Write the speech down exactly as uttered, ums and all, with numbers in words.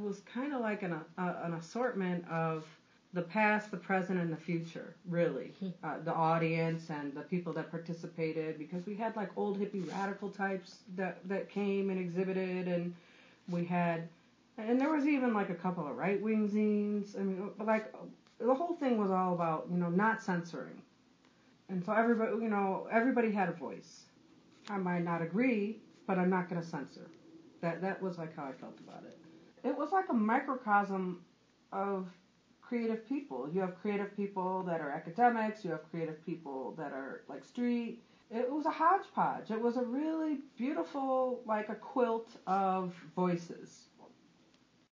was kind of like an, a, an assortment of the past, the present, and the future, really. Uh, the audience and the people that participated, because we had like old hippie radical types that, that came and exhibited, and we had, and there was even like a couple of right-wing zines. I mean, like, the whole thing was all about, you know, not censoring. And so everybody, you know, everybody had a voice. I might not agree, but I'm not going to censor. That that was like how I felt about it. It was like a microcosm of creative people. You have creative people that are academics. You have creative people that are like street. It was a hodgepodge. It was a really beautiful, like a quilt of voices.